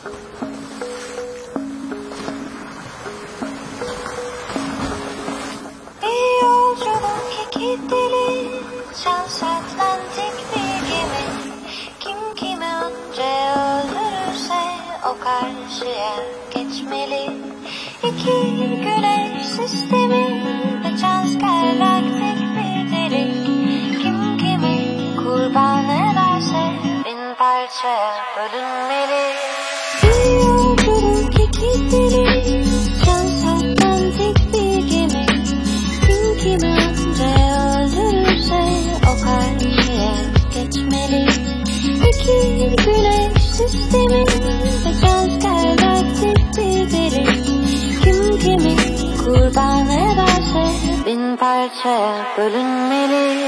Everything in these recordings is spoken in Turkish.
Bir yolculuk, iki deli, transatlantik bir gemi. Kim kimi önce öldürürse o karşıya geçmeli. İki güneş sistemi ve transgalaktik bir delik. Kim kimi kurban ederse bin parçaya bölünmeli. Bir yolculuk, iki deli, transatlantik bir gemi. Kim kimi önce öldürürse o karşıya geçmeli. İki güneş sistemi ve transgalaktik bir delik. Kim kimi kurban ederse bin parçaya bölünmeli.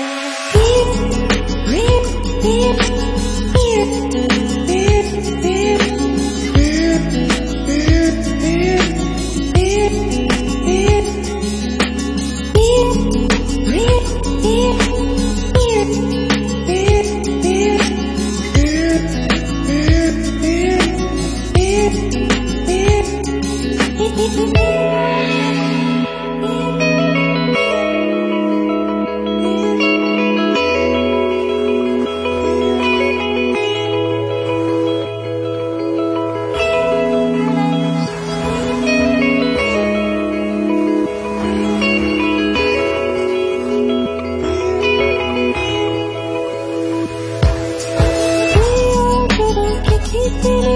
Deli